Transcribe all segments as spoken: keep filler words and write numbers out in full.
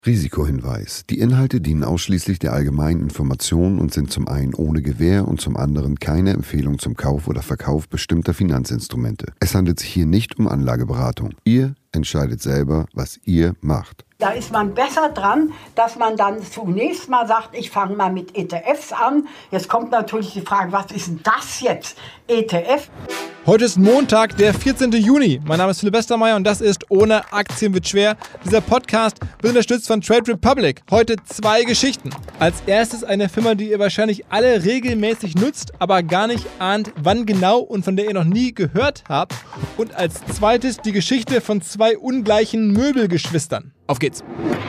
Risikohinweis. Die Inhalte dienen ausschließlich der allgemeinen Information und sind zum einen ohne Gewähr und zum anderen keine Empfehlung zum Kauf oder Verkauf bestimmter Finanzinstrumente. Es handelt sich hier nicht um Anlageberatung. Ihr entscheidet selber, was ihr macht. Da ist man besser dran, dass man dann zunächst mal sagt, ich fange mal mit E T Fs an. Jetzt kommt natürlich die Frage, was ist denn das jetzt, E T F? Heute ist Montag, der vierzehnten Juni. Mein Name ist Philipp Westermeier und das ist Ohne Aktien wird schwer. Dieser Podcast wird unterstützt von Trade Republic. Heute zwei Geschichten. Als erstes eine Firma, die ihr wahrscheinlich alle regelmäßig nutzt, aber gar nicht ahnt, wann genau und von der ihr noch nie gehört habt. Und als zweites die Geschichte von zwei ungleichen Möbelgeschwistern. Auf geht's.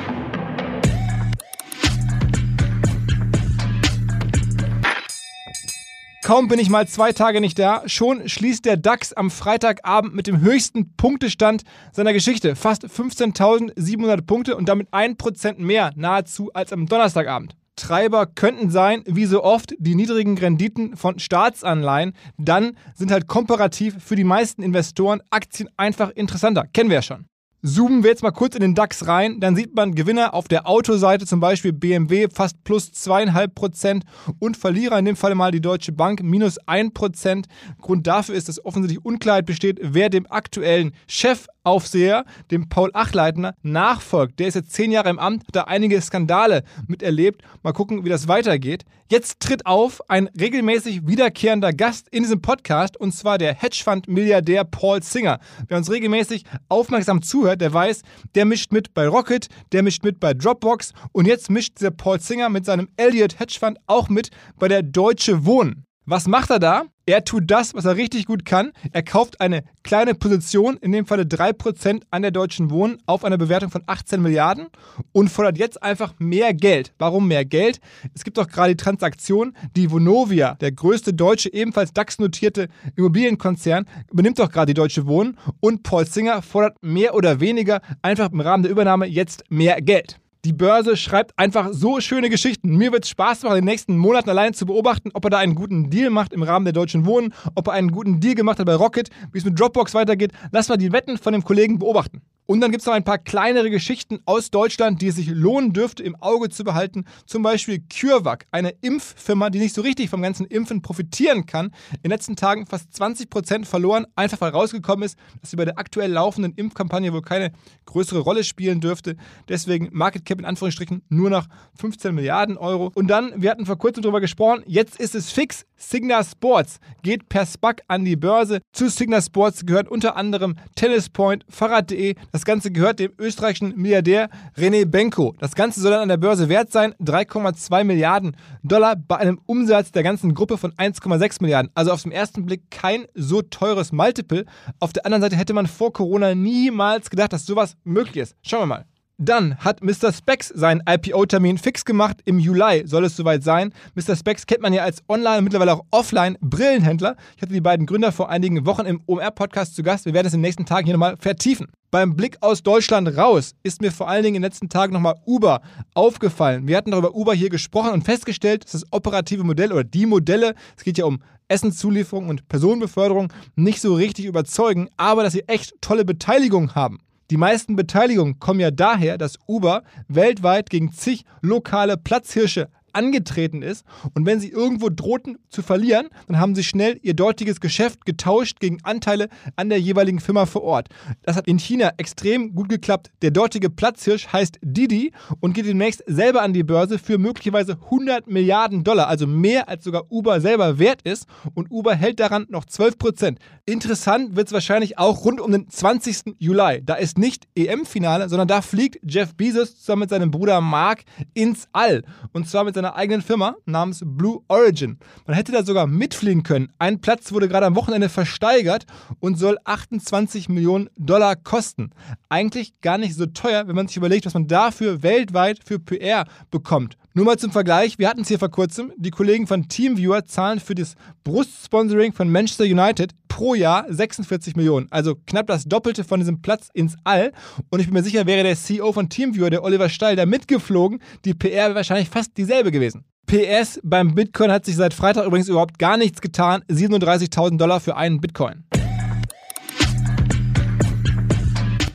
Kaum bin ich mal zwei Tage nicht da, schon schließt der DAX am Freitagabend mit dem höchsten Punktestand seiner Geschichte. Fast fünfzehntausendsiebenhundert Punkte und damit ein Prozent mehr nahezu als am Donnerstagabend. Treiber könnten sein, wie so oft, die niedrigen Renditen von Staatsanleihen. Dann sind halt komparativ für die meisten Investoren Aktien einfach interessanter. Kennen wir ja schon. Zoomen wir jetzt mal kurz in den DAX rein, dann sieht man Gewinner auf der Autoseite, zum Beispiel B M W fast plus zwei Komma fünf Prozent und Verlierer in dem Fall mal die Deutsche Bank minus ein Prozent. Grund dafür ist, dass offensichtlich Unklarheit besteht, wer dem aktuellen Chefaufseher, dem Paul Achleitner, nachfolgt. Der ist jetzt zehn Jahre im Amt, hat da einige Skandale miterlebt. Mal gucken, wie das weitergeht. Jetzt tritt auf ein regelmäßig wiederkehrender Gast in diesem Podcast, und zwar der Hedgefonds-Milliardär Paul Singer. Wer uns regelmäßig aufmerksam zuhört, der weiß, der mischt mit bei Rocket, der mischt mit bei Dropbox und jetzt mischt der Paul Singer mit seinem Elliott Hedgefonds auch mit bei der Deutsche Wohnen. Was macht er da? Er tut das, was er richtig gut kann. Er kauft eine kleine Position, in dem Falle drei Prozent an der Deutschen Wohnen auf einer Bewertung von achtzehn Milliarden und fordert jetzt einfach mehr Geld. Warum mehr Geld? Es gibt doch gerade die Transaktion, die Vonovia, der größte deutsche, ebenfalls DAX-notierte Immobilienkonzern, übernimmt doch gerade die Deutsche Wohnen und Paul Singer fordert mehr oder weniger einfach im Rahmen der Übernahme jetzt mehr Geld. Die Börse schreibt einfach so schöne Geschichten. Mir wird es Spaß machen, in den nächsten Monaten allein zu beobachten, ob er da einen guten Deal macht im Rahmen der Deutschen Wohnen, ob er einen guten Deal gemacht hat bei Rocket, wie es mit Dropbox weitergeht. Lass mal die Wetten von dem Kollegen beobachten. Und dann gibt es noch ein paar kleinere Geschichten aus Deutschland, die es sich lohnen dürfte, im Auge zu behalten. Zum Beispiel CureVac, eine Impffirma, die nicht so richtig vom ganzen Impfen profitieren kann. In den letzten Tagen fast zwanzig Prozent verloren, einfach weil rausgekommen ist, dass sie bei der aktuell laufenden Impfkampagne wohl keine größere Rolle spielen dürfte. Deswegen Market Cap in Anführungsstrichen nur noch fünfzehn Milliarden Euro. Und dann, wir hatten vor kurzem darüber gesprochen, jetzt ist es fix. Signa Sports geht per SPAC an die Börse. Zu Signa Sports gehört unter anderem Tennispoint, Fahrrad punkt de. Das Ganze gehört dem österreichischen Milliardär René Benko. Das Ganze soll dann an der Börse wert sein, drei Komma zwei Milliarden Dollar bei einem Umsatz der ganzen Gruppe von eins Komma sechs Milliarden. Also auf den ersten Blick kein so teures Multiple. Auf der anderen Seite hätte man vor Corona niemals gedacht, dass sowas möglich ist. Schauen wir mal. Dann hat Mister Spex seinen I P O-Termin fix gemacht. Im Juli soll es soweit sein. Mister Spex kennt man ja als Online- und mittlerweile auch Offline-Brillenhändler. Ich hatte die beiden Gründer vor einigen Wochen im O M R-Podcast zu Gast. Wir werden es in den nächsten Tagen hier nochmal vertiefen. Beim Blick aus Deutschland raus ist mir vor allen Dingen in den letzten Tagen nochmal Uber aufgefallen. Wir hatten darüber Uber hier gesprochen und festgestellt, dass das operative Modell oder die Modelle, es geht ja um Essenszulieferung und Personenbeförderung, nicht so richtig überzeugen, aber dass sie echt tolle Beteiligung haben. Die meisten Beteiligungen kommen ja daher, dass Uber weltweit gegen zig lokale Platzhirsche angetreten ist und wenn sie irgendwo drohten zu verlieren, dann haben sie schnell ihr dortiges Geschäft getauscht gegen Anteile an der jeweiligen Firma vor Ort. Das hat in China extrem gut geklappt. Der dortige Platzhirsch heißt Didi und geht demnächst selber an die Börse für möglicherweise hundert Milliarden Dollar, also mehr als sogar Uber selber wert ist, und Uber hält daran noch zwölf Prozent. Interessant wird es wahrscheinlich auch rund um den zwanzigsten Juli. Da ist nicht E M-Finale, sondern da fliegt Jeff Bezos zusammen mit seinem Bruder Mark ins All, und zwar mit seiner eigenen Firma namens Blue Origin. Man hätte da sogar mitfliegen können. Ein Platz wurde gerade am Wochenende versteigert und soll achtundzwanzig Millionen Dollar kosten. Eigentlich gar nicht so teuer, wenn man sich überlegt, was man dafür weltweit für P R bekommt. Nur mal zum Vergleich, wir hatten es hier vor kurzem, die Kollegen von Teamviewer zahlen für das Brustsponsoring von Manchester United pro Jahr sechsundvierzig Millionen, also knapp das Doppelte von diesem Platz ins All. Und ich bin mir sicher, wäre der C E O von Teamviewer, der Oliver Steil, da mitgeflogen, die P R wäre wahrscheinlich fast dieselbe gewesen. P S, beim Bitcoin hat sich seit Freitag übrigens überhaupt gar nichts getan, siebenunddreißigtausend Dollar für einen Bitcoin.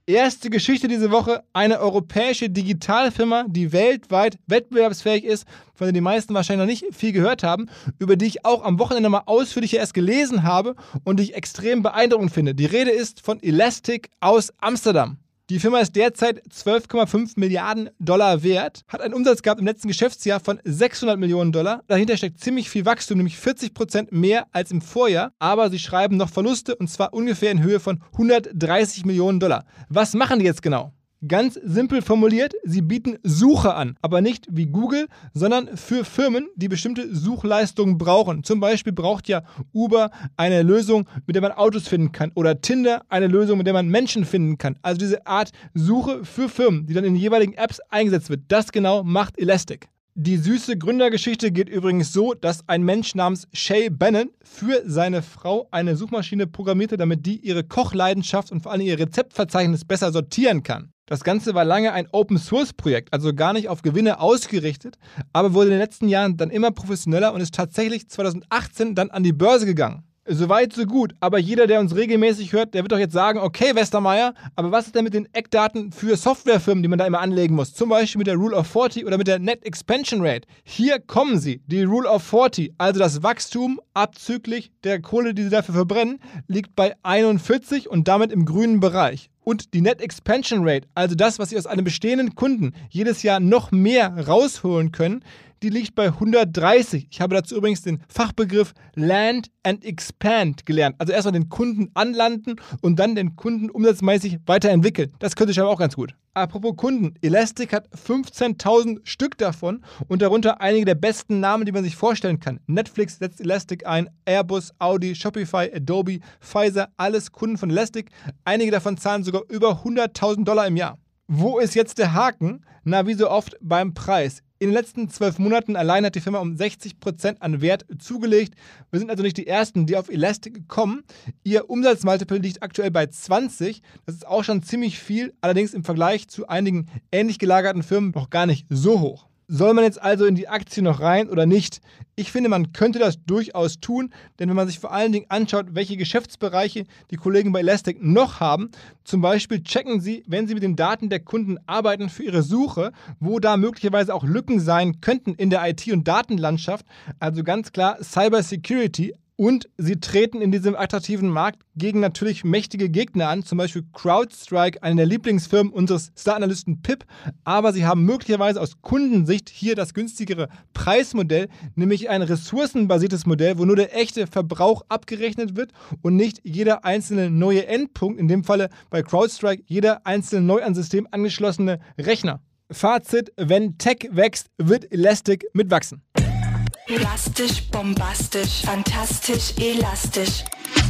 Erste Geschichte diese Woche, eine europäische Digitalfirma, die weltweit wettbewerbsfähig ist, von der die meisten wahrscheinlich noch nicht viel gehört haben, über die ich auch am Wochenende mal ausführlicher erst gelesen habe und die ich extrem beeindruckend finde. Die Rede ist von Elastic aus Amsterdam. Die Firma ist derzeit zwölf Komma fünf Milliarden Dollar wert, hat einen Umsatz gehabt im letzten Geschäftsjahr von sechshundert Millionen Dollar. Dahinter steckt ziemlich viel Wachstum, nämlich vierzig Prozent mehr als im Vorjahr. Aber sie schreiben noch Verluste und zwar ungefähr in Höhe von hundertdreißig Millionen Dollar. Was machen die jetzt genau? Ganz simpel formuliert, sie bieten Suche an, aber nicht wie Google, sondern für Firmen, die bestimmte Suchleistungen brauchen. Zum Beispiel braucht ja Uber eine Lösung, mit der man Autos finden kann oder Tinder eine Lösung, mit der man Menschen finden kann. Also diese Art Suche für Firmen, die dann in den jeweiligen Apps eingesetzt wird. Das genau macht Elastic. Die süße Gründergeschichte geht übrigens so, dass ein Mensch namens Shay Bannon für seine Frau eine Suchmaschine programmierte, damit die ihre Kochleidenschaft und vor allem ihr Rezeptverzeichnis besser sortieren kann. Das Ganze war lange ein Open-Source-Projekt, also gar nicht auf Gewinne ausgerichtet, aber wurde in den letzten Jahren dann immer professioneller und ist tatsächlich zweitausendachtzehn dann an die Börse gegangen. Soweit, so gut, aber jeder, der uns regelmäßig hört, der wird doch jetzt sagen, okay, Westermeier, aber was ist denn mit den Eckdaten für Softwarefirmen, die man da immer anlegen muss? Zum Beispiel mit der Rule of vierzig oder mit der Net Expansion Rate. Hier kommen sie, die Rule of vierzig, also das Wachstum abzüglich der Kohle, die sie dafür verbrennen, liegt bei einundvierzig und damit im grünen Bereich. Und die Net Expansion Rate, also das, was sie aus einem bestehenden Kunden jedes Jahr noch mehr rausholen können, die liegt bei hundertdreißig. Ich habe dazu übrigens den Fachbegriff Land and Expand gelernt. Also erstmal den Kunden anlanden und dann den Kunden umsatzmäßig weiterentwickeln. Das könnte ich aber auch ganz gut. Apropos Kunden, Elastic hat fünfzehntausend Stück davon und darunter einige der besten Namen, die man sich vorstellen kann. Netflix setzt Elastic ein, Airbus, Audi, Shopify, Adobe, Pfizer, alles Kunden von Elastic. Einige davon zahlen sogar über hunderttausend Dollar im Jahr. Wo ist jetzt der Haken? Na, wie so oft beim Preis. In den letzten zwölf Monaten allein hat die Firma um sechzig Prozent an Wert zugelegt. Wir sind also nicht die Ersten, die auf Elastic kommen. Ihr Umsatzmultiple liegt aktuell bei zwanzig. Das ist auch schon ziemlich viel, allerdings im Vergleich zu einigen ähnlich gelagerten Firmen noch gar nicht so hoch. Soll man jetzt also in die Aktie noch rein oder nicht? Ich finde, man könnte das durchaus tun, denn wenn man sich vor allen Dingen anschaut, welche Geschäftsbereiche die Kollegen bei Elastic noch haben, zum Beispiel checken sie, wenn sie mit den Daten der Kunden arbeiten für ihre Suche, wo da möglicherweise auch Lücken sein könnten in der I T- und Datenlandschaft, also ganz klar Cybersecurity. Und sie treten in diesem attraktiven Markt gegen natürlich mächtige Gegner an, zum Beispiel CrowdStrike, eine der Lieblingsfirmen unseres Star-Analysten Pip. Aber sie haben möglicherweise aus Kundensicht hier das günstigere Preismodell, nämlich ein ressourcenbasiertes Modell, wo nur der echte Verbrauch abgerechnet wird und nicht jeder einzelne neue Endpunkt, in dem Falle bei CrowdStrike jeder einzelne neu ans System angeschlossene Rechner. Fazit: Wenn Tech wächst, wird Elastic mitwachsen. Elastisch, bombastisch, fantastisch, elastisch.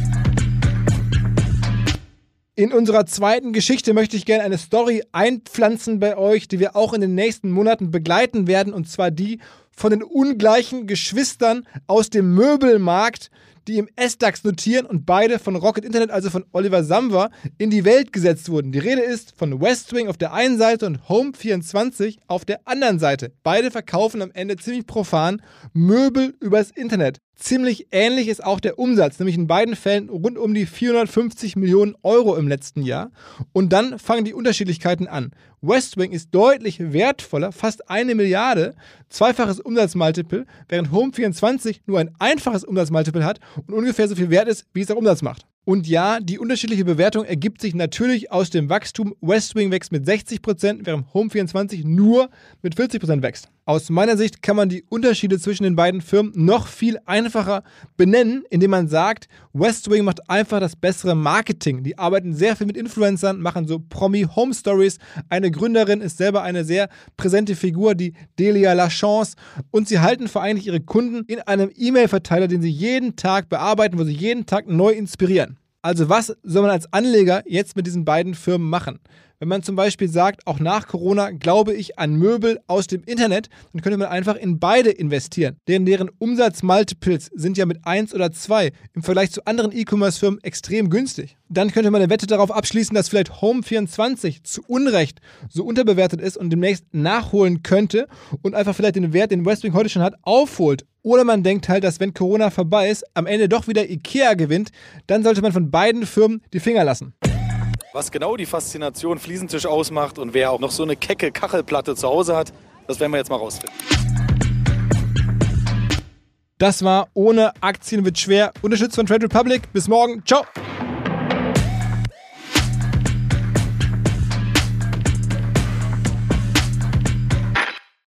In unserer zweiten Geschichte möchte ich gerne eine Story einpflanzen bei euch, die wir auch in den nächsten Monaten begleiten werden, und zwar die von den ungleichen Geschwistern aus dem Möbelmarkt, die im S-DAX notieren und beide von Rocket Internet, also von Oliver Samwer, in die Welt gesetzt wurden. Die Rede ist von Westwing auf der einen Seite und Home vierundzwanzig auf der anderen Seite. Beide verkaufen am Ende ziemlich profan Möbel übers Internet. Ziemlich ähnlich ist auch der Umsatz, nämlich in beiden Fällen rund um die vierhundertfünfzig Millionen Euro im letzten Jahr. Und dann fangen die Unterschiedlichkeiten an. Westwing ist deutlich wertvoller, fast eine Milliarde, zweifaches Umsatzmultiple, während Home vierundzwanzig nur ein einfaches Umsatzmultiple hat und ungefähr so viel wert ist, wie es der Umsatz macht. Und ja, die unterschiedliche Bewertung ergibt sich natürlich aus dem Wachstum. Westwing wächst mit sechzig Prozent, während Home vierundzwanzig nur mit vierzig Prozent wächst. Aus meiner Sicht kann man die Unterschiede zwischen den beiden Firmen noch viel einfacher benennen, indem man sagt, Westwing macht einfach das bessere Marketing. Die arbeiten sehr viel mit Influencern, machen so Promi-Home-Stories. Eine Gründerin ist selber eine sehr präsente Figur, die Delia Lachance. Und sie halten vor allem ihre Kunden in einem E-Mail-Verteiler, den sie jeden Tag bearbeiten, wo sie jeden Tag neu inspirieren. Also was soll man als Anleger jetzt mit diesen beiden Firmen machen? Wenn man zum Beispiel sagt, auch nach Corona glaube ich an Möbel aus dem Internet, dann könnte man einfach in beide investieren. Denn deren Umsatzmultiples sind ja mit eins oder zwei im Vergleich zu anderen E-Commerce-Firmen extrem günstig. Dann könnte man eine Wette darauf abschließen, dass vielleicht Home vierundzwanzig zu Unrecht so unterbewertet ist und demnächst nachholen könnte und einfach vielleicht den Wert, den Westwing heute schon hat, aufholt. Oder man denkt halt, dass wenn Corona vorbei ist, am Ende doch wieder Ikea gewinnt, dann sollte man von beiden Firmen die Finger lassen. Was genau die Faszination Fliesentisch ausmacht und wer auch noch so eine kecke Kachelplatte zu Hause hat, das werden wir jetzt mal rausfinden. Das war Ohne Aktien wird schwer. Unterstützt von Trade Republic. Bis morgen. Ciao.